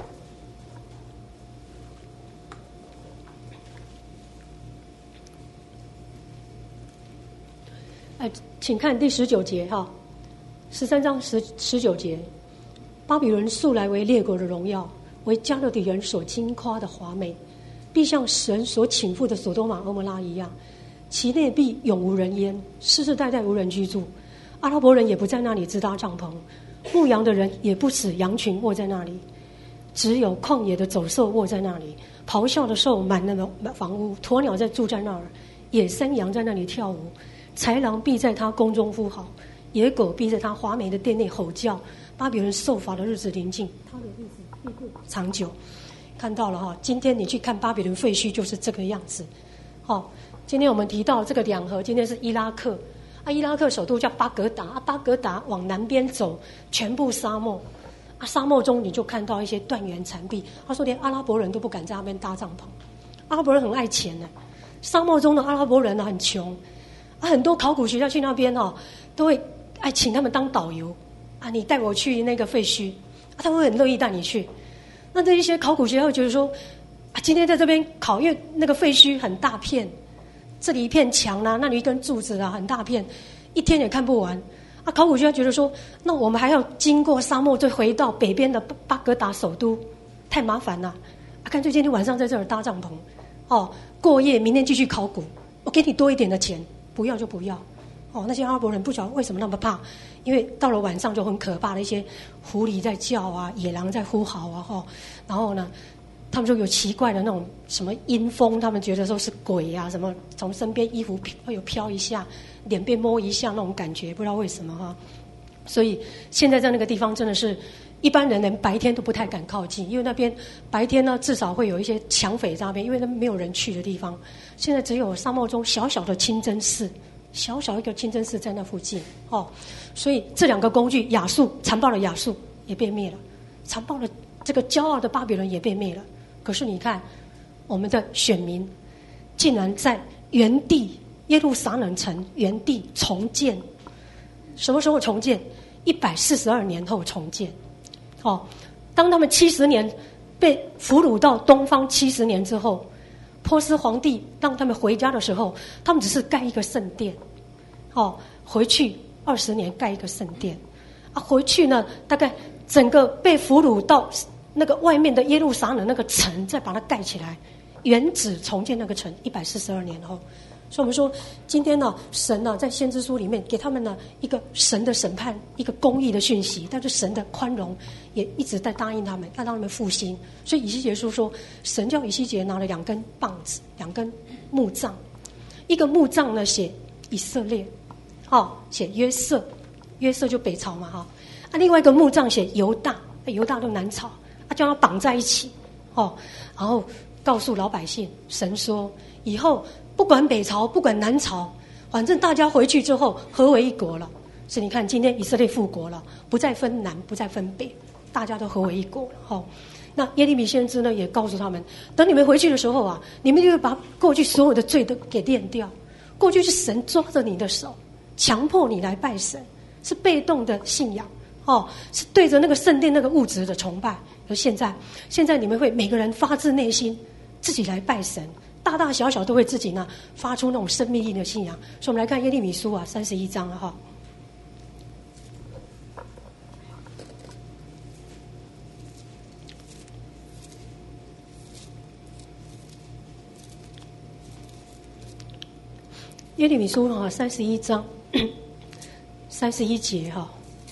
哎，请看第十九节哈，十三章十十九节，巴比伦素来为列国的荣耀，为加勒底人所矜夸的华美，必像神所倾覆的所多玛、蛾摩拉一样。 其内必永无人烟，世世代代无人居住。阿拉伯人也不在那里支搭帐篷，牧羊的人也不使羊群卧在那里，只有旷野的走兽卧在那里，咆哮的兽满了房屋，鸵鸟在住在那儿，野山羊在那里跳舞，豺狼必在他宫中呼号，野狗必在他华美的殿内吼叫。巴比伦受罚的日子临近，他的日子必不长久。看到了哈，今天你去看巴比伦废墟就是这个样子。好，今天我们提到这个两河，今天是伊拉克啊，伊拉克首都叫巴格达啊，巴格达往南边走，全部沙漠啊，沙漠中你就看到一些断垣残壁。他说连阿拉伯人都不敢在那边搭帐篷，阿拉伯人很爱钱呢。沙漠中的阿拉伯人呢很穷啊，很多考古学家去那边哦，都会爱请他们当导游啊，你带我去那个废墟啊，他会很乐意带你去。那这一些考古学家会觉得说，啊，今天在这边考，因为那个废墟很大片，这里一片墙啦、啊，那里一根柱子啦、啊，很大片，一天也看不完。啊，考古学家觉得说，那我们还要经过沙漠，再回到北边的巴格达首都，太麻烦了。啊，干脆今天晚上在这儿搭帐篷，哦，过夜，明天继续考古，我给你多一点的钱，不要就不要。哦，那些阿拉伯人不晓得为什么那么怕，因为到了晚上就很可怕的一些狐狸在叫啊，野狼在呼嚎啊，哈，然后呢，他们就有奇怪的那种什么阴风，他们觉得说是鬼啊，什么从身边衣服会有飘一下，脸被摸一下那种感觉，不知道为什么哈。所以现在在那个地方真的是一般人连白天都不太敢靠近，因为那边白天呢至少会有一些抢匪在那边，因为那没有人去的地方。现在只有沙漠中小小的清真寺。小小一个清真寺在那附近哦，所以这两个工具，亚述残暴的亚述也被灭了，残暴的这个骄傲的巴比伦也被灭了。可是你看，我们的选民竟然在原地耶路撒冷城原地重建，什么时候重建？一百四十二年后重建。哦，当他们七十年被俘虏到东方七十年之后。波斯皇帝让他们回家的时候，他们只是盖一个圣殿，哦，回去二十年盖一个圣殿，啊，回去呢，大概整个被俘虏到那个外面的耶路撒冷那个城，再把它盖起来，原址重建那个城，一百四十二年后。所以我们说，今天呢，神呢在先知书里面给他们呢一个神的审判，一个公义的讯息，但是神的宽容也一直在答应他们，要让他们复兴。所以以西结书说，神叫以西结拿了两根棒子，两根木杖，一个木杖呢写以色列，哦，写约瑟，约瑟就北朝嘛哈，啊，另外一个木杖写犹大，犹大就南朝，啊，叫他绑在一起，哦，然后告诉老百姓，神说以后。不管北朝，不管南朝，反正大家回去之后合为一国了。所以你看，今天以色列复国了，不再分南，不再分北，大家都合为一国了。哦，那耶利米先知呢，也告诉他们，等你们回去的时候啊，你们就会把过去所有的罪都给念掉。过去是神抓着你的手，强迫你来拜神，是被动的信仰，哦，是对着那个圣殿那个物质的崇拜。而现在，现在你们会每个人发自内心自己来拜神。大大小小都会自己呢发出那种生命力的信仰，所以我们来看耶利米书啊三十一章了哈。耶利米书啊三十一章三十一节哈，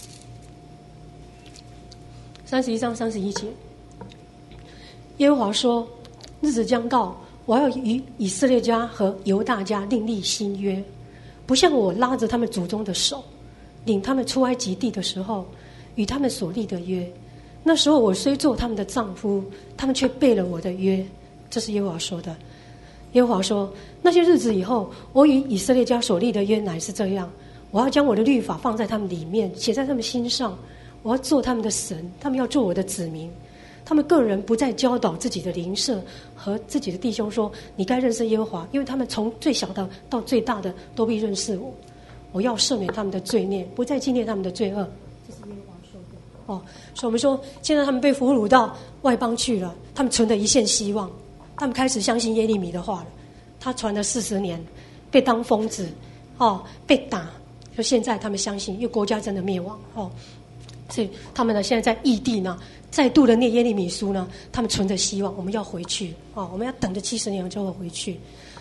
三十一章三十一节，耶和华说：日子将到。我要与以色列家和犹大家另立新约，不像我拉着他们祖宗的手，领他们出埃及地的时候，与他们所立的约。那时候我虽做他们的丈夫，他们却背了我的约。这是耶和华说的。耶和华说：那些日子以后，我与以色列家所立的约乃是这样：我要将我的律法放在他们里面，写在他们心上。我要做他们的神，他们要做我的子民。他们个人不再教导自己的邻舍和自己的弟兄说：你该认识耶和华，因为他们从最小的到最大的都必认识我。我要赦免他们的罪孽，不再纪念他们的罪恶。这是耶和华说的。哦，所以我们说，现在他们被俘虏到外邦去了，他们存着一线希望，他们开始相信耶利米的话了。他传了四十年，被当疯子，哦，被打，就现在他们相信，因为国家真的灭亡，哦，所以他们呢现在在异地呢。再度的念耶利米书呢，他们存着希望，我们要回去哦，我们要等着七十年之后回去。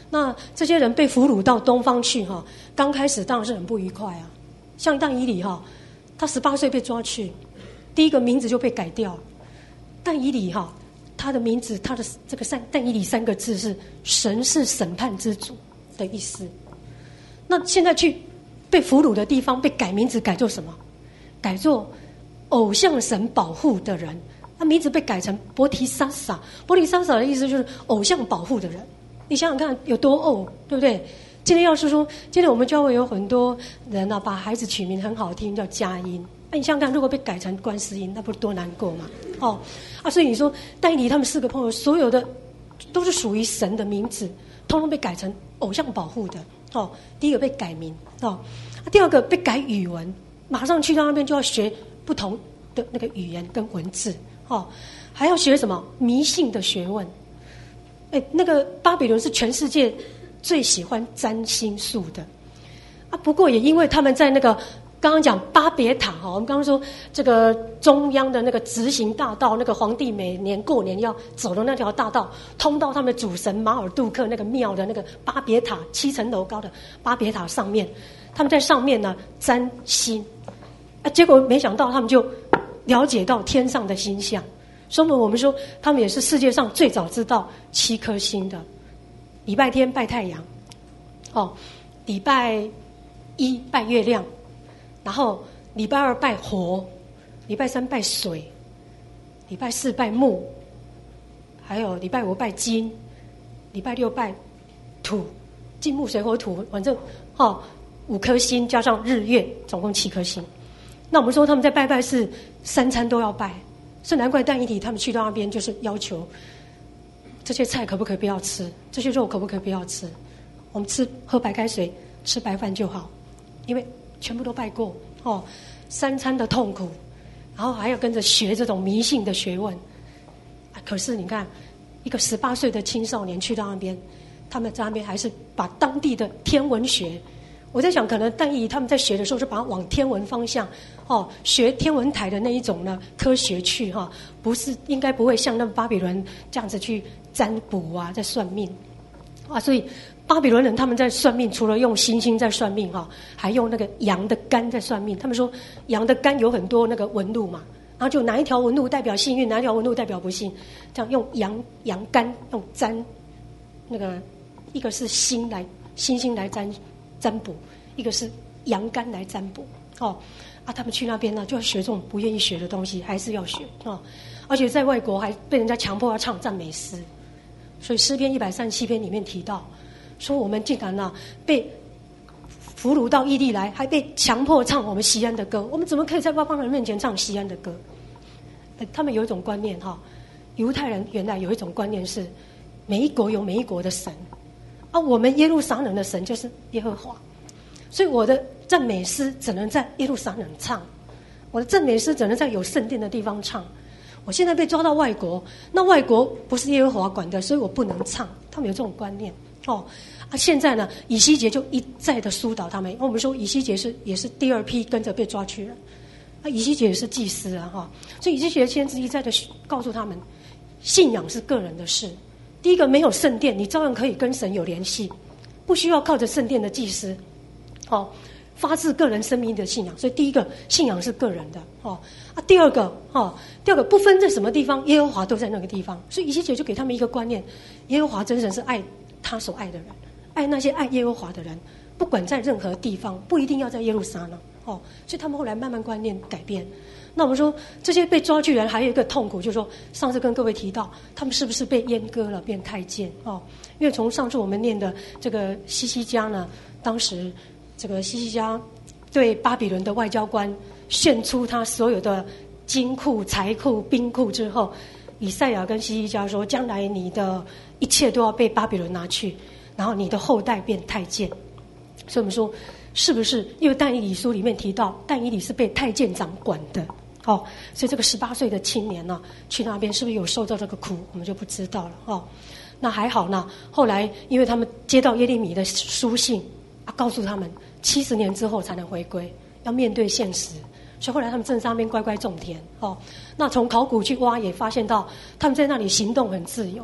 那这些人被俘虏到东方去哈，刚开始当然是很不愉快啊。像但以理哈，他十八岁被抓去，第一个名字就被改掉。但以理哈，他的名字他的这个三但以理三个字是神是审判之主的意思。那现在去被俘虏的地方被改名字改做什么？改做偶像神保护的人。他名字被改成波提萨萨，波提萨萨的意思就是偶像保护的人。你想想看有多哦，对不对？今天要是说，今天我们教会有很多人啊，把孩子取名很好听，叫佳音。那、啊、你想想看，如果被改成观世音，那不是多难过吗？哦，啊，所以你说但以理他们四个朋友，所有的都是属于神的名字，通通被改成偶像保护的。哦，第一个被改名哦，啊、第二个被改语文，马上去到那边就要学不同的那个语言跟文字。哦，还要学什么迷信的学问？哎，那个巴比伦是全世界最喜欢占星术的啊。不过也因为他们在那个刚刚讲巴别塔哈，我们刚刚说这个中央的那个直行大道，那个皇帝每年过年要走的那条大道，通到他们主神马尔杜克那个庙的那个巴别塔，七层楼高的巴别塔上面，他们在上面呢占星啊，结果没想到他们就了解到天上的星象，所以我们说他们也是世界上最早知道七颗星的。礼拜天拜太阳，哦，礼拜一拜月亮，然后礼拜二拜火，礼拜三拜水，礼拜四拜木，还有礼拜五拜金，礼拜六拜土，金木水火土，反正哦五颗星加上日月，总共七颗星。那我们说他们在拜拜是三餐都要拜，所以难怪但以理他们去到那边就是要求这些菜可不可以不要吃，这些肉可不可以不要吃，我们吃喝白开水吃白饭就好，因为全部都拜过哦，三餐的痛苦，然后还要跟着学这种迷信的学问、啊、可是你看一个十八岁的青少年去到那边，他们在那边还是把当地的天文学，我在想可能但以理他们在学的时候是把它往天文方向哦，学天文台的那一种呢科学去哈、哦，不是应该不会像那巴比伦这样子去占卜啊，在算命啊，所以巴比伦人他们在算命，除了用星星在算命哈、哦，还用那个羊的肝在算命。他们说羊的肝有很多那个纹路嘛，然后就哪一条纹路代表幸运，哪一条纹路代表不幸，这样用羊羊肝用占那个一个是星来星星来占占卜，一个是羊肝来占卜哦。啊，他们去那边呢就要学这种不愿意学的东西，还是要学哦。而且在外国还被人家强迫要唱赞美诗，所以诗篇一百三十七篇里面提到，说我们竟然呢、啊、被俘虏到异地来，还被强迫唱我们西安的歌，我们怎么可以在外邦人面前唱西安的歌？他们有一种观念哈，犹太人原来有一种观念是，每一国有每一国的神，啊，我们耶路撒冷的神就是耶和华，所以我的赞美诗只能在耶路撒冷唱，我的赞美诗只能在有圣殿的地方唱。我现在被抓到外国，那外国不是耶和华管的，所以我不能唱。他们有这种观念哦。啊，现在呢，以西结就一再的疏导他们。我们说以西结是也是第二批跟着被抓去了，啊，以西结也是祭司啊，哈、哦。所以以西结先知一再的告诉他们，信仰是个人的事。第一个，没有圣殿，你照样可以跟神有联系，不需要靠着圣殿的祭司，哦。发自个人生命的信仰，所以第一个信仰是个人的哦啊，第二个哦，第二个不分在什么地方，耶和华都在那个地方，所以以西结就给他们一个观念：耶和华真神是爱他所爱的人，爱那些爱耶和华的人，不管在任何地方，不一定要在耶路撒冷哦。所以他们后来慢慢观念改变。那我们说这些被抓去人还有一个痛苦，就是说上次跟各位提到，他们是不是被阉割了变太监哦？因为从上次我们念的这个西西家呢，当时。这个西西家对巴比伦的外交官献出他所有的金库、财库、兵库之后，以赛亚跟西西家说：“将来你的一切都要被巴比伦拿去，然后你的后代变太监。”所以我们说，是不是？因为但以理书里面提到，但以理是被太监长管的，哦，所以这个十八岁的青年呢、啊，去那边是不是有受到这个苦，我们就不知道了哦。那还好呢，后来因为他们接到耶利米的书信啊，告诉他们。七十年之后才能回归，要面对现实，所以后来他们正在那边乖乖种田哦。那从考古去挖也发现到，他们在那里行动很自由，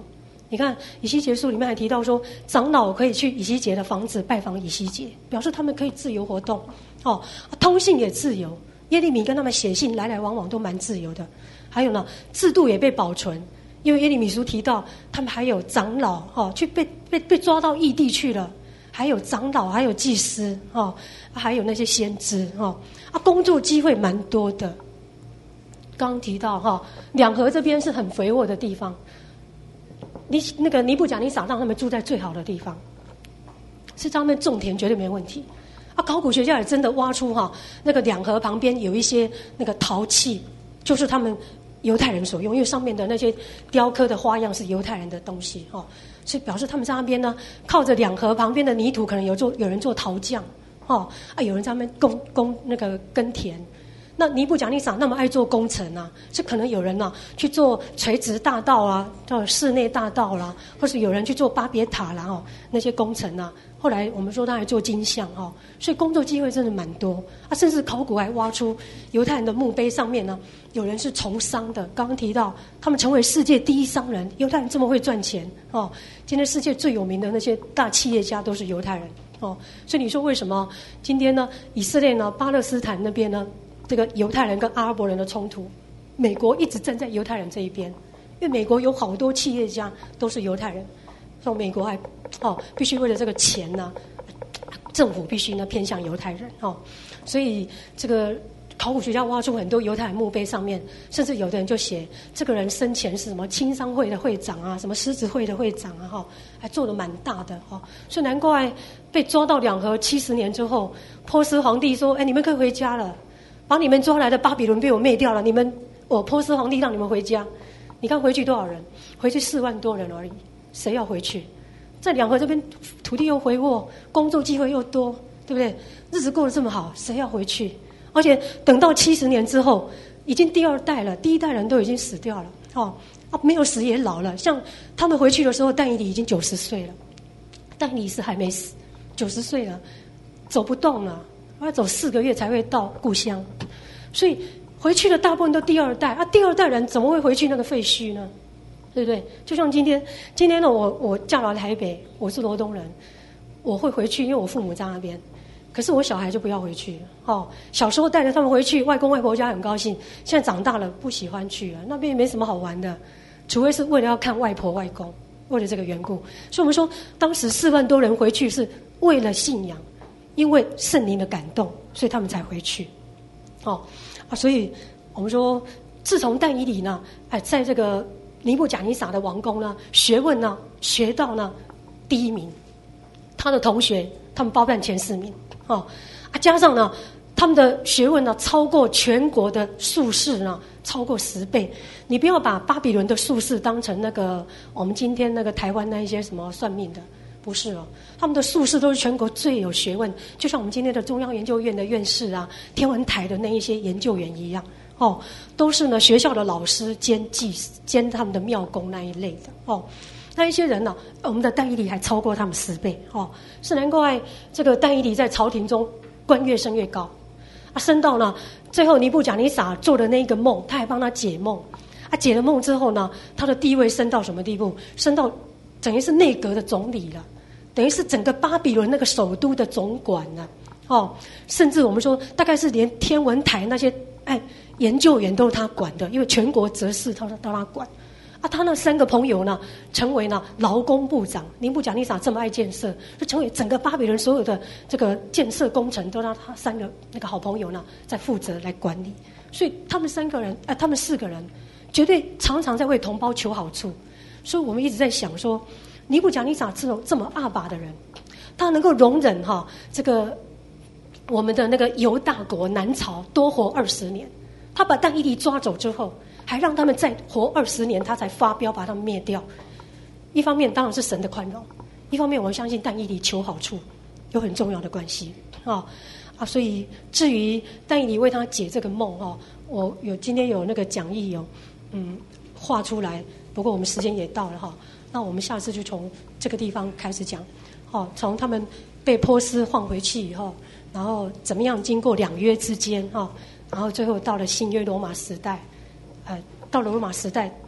你看以西结书里面还提到说，长老可以去以西结的房子拜访以西结，表示他们可以自由活动。哦，通信也自由，耶利米跟他们写信来来往往都蛮自由的。还有呢，制度也被保存，因为耶利米书提到他们还有长老哦，去被被被抓到异地去了，还有长老，还有祭司哦，还有那些先知哦，啊，工作机会蛮多的。刚刚提到哈、哦，两河这边是很肥沃的地方。尼那个尼布甲尼撒让他们住在最好的地方，是他们种田绝对没问题。啊，考古学家也真的挖出哈、哦，那个两河旁边有一些那个陶器，就是他们犹太人所用，因为上面的那些雕刻的花样是犹太人的东西哦，所以表示他们在那边呢，靠着两河旁边的泥土，可能有做有人做陶匠哦，啊，有人在那边耕耕那个耕田。那尼布甲尼撒那么爱做工程啊，是可能有人呢、啊、去做垂直大道啊，做室内大道啦、啊，或是有人去做巴别塔啦哦，那些工程啊。后来我们说他还做金像哦，所以工作机会真的蛮多啊。甚至考古还挖出犹太人的墓碑上面呢，有人是从商的。刚刚提到他们成为世界第一商人，犹太人这么会赚钱哦。今天世界最有名的那些大企业家都是犹太人哦。所以你说为什么今天呢，以色列呢，巴勒斯坦那边呢？这个犹太人跟阿拉伯人的冲突，美国一直站在犹太人这一边，因为美国有好多企业家都是犹太人，所以美国还哦必须为了这个钱呢、啊，政府必须呢偏向犹太人哦，所以这个考古学家挖出很多犹太人墓碑上面，甚至有的人就写这个人生前是什么青商会的会长啊，什么狮子会的会长啊，哈，还做得蛮大的哦，所以难怪被抓到两河七十年之后，波斯皇帝说：“哎，你们可以回家了。”把你们抓来的巴比伦被我灭掉了，你们我波斯皇帝让你们回家，你看回去多少人？回去四万多人而已，谁要回去？在两河这边土地又肥沃，工作机会又多，对不对？日子过得这么好，谁要回去？而且等到七十年之后，已经第二代了，第一代人都已经死掉了，哦，啊，没有死也老了。像他们回去的时候，但以理已经九十岁了，但以理是还没死，九十岁了，走不动了。要走四个月才会到故乡，所以回去的大部分都第二代啊，第二代人怎么会回去那个废墟呢？对不对？就像今天，今天呢，我我嫁到台北，我是罗东人，我会回去，因为我父母在那边，可是我小孩就不要回去了。哦，小时候带着他们回去，外公外婆家很高兴，现在长大了不喜欢去了，那边也没什么好玩的，除非是为了要看外婆外公，为了这个缘故，所以我们说，当时四万多人回去是为了信仰。因为圣灵的感动，所以他们才回去，哦啊，所以我们说，自从但以理呢，哎，在这个尼布甲尼撒的王宫呢，学问呢学到呢第一名，他的同学他们包办前四名，哦啊，加上呢他们的学问呢超过全国的术士呢超过十倍。你不要把巴比伦的术士当成那个我们今天那个台湾那一些什么算命的。不是哦，他们的术士都是全国最有学问，就像我们今天的中央研究院的院士啊，天文台的那一些研究员一样，哦，都是呢学校的老师兼技兼他们的庙工那一类的哦。那一些人呢、啊，我们的但以理还超过他们十倍哦，是难怪这个但以理在朝廷中官越升越高啊，升到呢最后尼布甲尼撒做的那个梦，他还帮他解梦啊，解了梦之后呢，他的地位升到什么地步？升到等于是内阁的总理了。等于是整个巴比伦那个首都的总管呢、啊，哦，甚至我们说大概是连天文台那些哎研究员都是他管的，因为全国则是他都他管。啊，他那三个朋友呢，成为了劳工部长。尼布甲尼撒这么爱建设，就成为整个巴比伦所有的这个建设工程都让他三个那个好朋友呢在负责来管理。所以他们三个人，呃，他们四个人绝对常常在为同胞求好处。所以我们一直在想说。尼布甲尼撒这种这么阿爸的人，他能够容忍哈、哦、这个我们的那个犹大国南朝多活二十年，他把但以理抓走之后，还让他们再活二十年，他才发飙把他们灭掉。一方面当然是神的宽容，一方面我们相信但以理求好处有很重要的关系啊啊！所以至于但以理为他解这个梦哦，我有今天有那个讲义有嗯画出来，不过我们时间也到了哈。那我们下次就从这个地方开始讲，哦，从他们被波斯换回去以后，然后怎么样经过两约之间，哦，然后最后到了新约罗马时代，呃，到了罗马时代，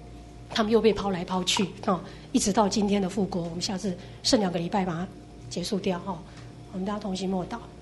他们又被抛来抛去啊、哦，一直到今天的复国。我们下次剩两个礼拜把它结束掉哈、哦。我们大家同心默祷。